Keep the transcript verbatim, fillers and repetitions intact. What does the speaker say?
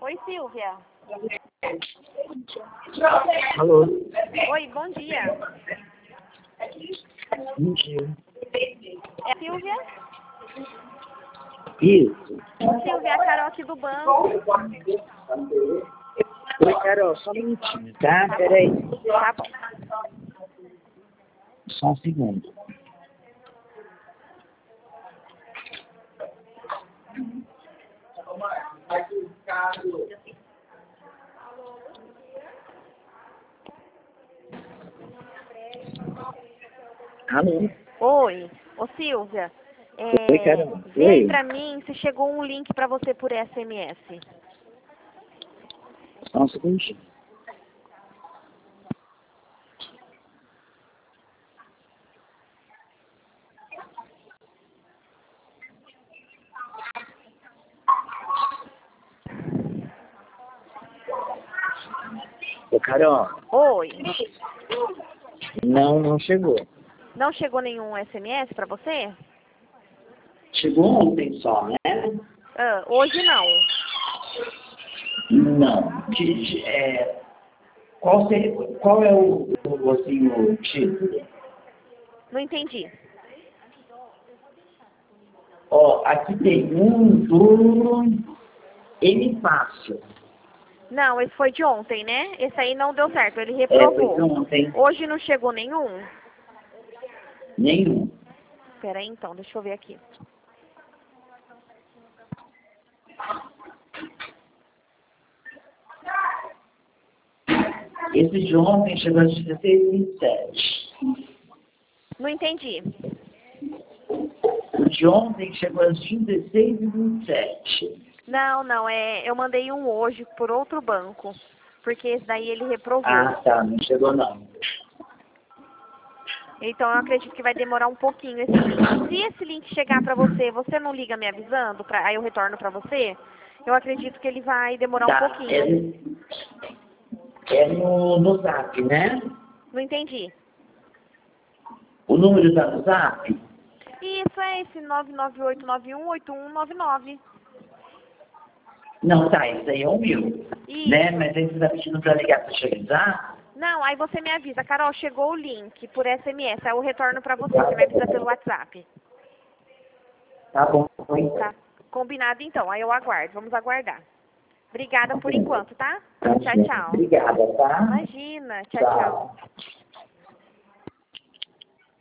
Oi, Silvia. Alô? Oi, bom dia. Bom dia. É Silvia? Isso. Silvia, é a Carol aqui do banco. Oi, Carol, só um minutinho, tá? Peraí. Tá bom. Só um segundo. Alô? Oi. Ô, Silvia. É, Oi, Carol. vê aí Oi. pra mim se chegou um link pra você por S M S. Só um segundinho. Ô, Carol. Oi. Não, não chegou. Não chegou nenhum S M S pra você? Chegou ontem só, né? Ah, hoje não. Não. De, de, é, qual, seria, qual é o, o, assim, o título? Não entendi. Ó, aqui tem um do M Fácil. Não, esse foi de ontem, né? Esse aí não deu certo, ele É, foi reprovou. de ontem. Hoje não chegou nenhum? Nenhum. Pera aí então, deixa eu ver aqui. Esse de ontem chegou às dezesseis e vinte e sete. Não entendi. O de ontem chegou às dezesseis e vinte e sete. Não, não, é, eu mandei um hoje por outro banco, porque esse daí ele reprovou. Ah, tá. Não chegou, não. Então eu acredito que vai demorar um pouquinho esse link. Se esse link chegar pra você, você não liga me avisando, pra, aí eu retorno pra você, eu acredito que ele vai demorar um Tá. pouquinho. É, é no, no Zap, né? Não entendi. O número tá no Zap? Isso é esse nove nove oito nove um oito um nove nove. Não, tá. Esse aí é o meu. Isso. Né? Mas aí você tá pedindo pra ligar pra te avisar? Não, aí você me avisa, Carol, chegou o link por S M S, aí eu retorno pra você, você me avisa pelo WhatsApp. Tá bom. Então. Tá? Combinado então, aí eu aguardo, vamos aguardar. Obrigada Tá por bom. enquanto, tá? Tá, Tchau, gente. tchau. Obrigada, tá? Imagina, tchau, tchau.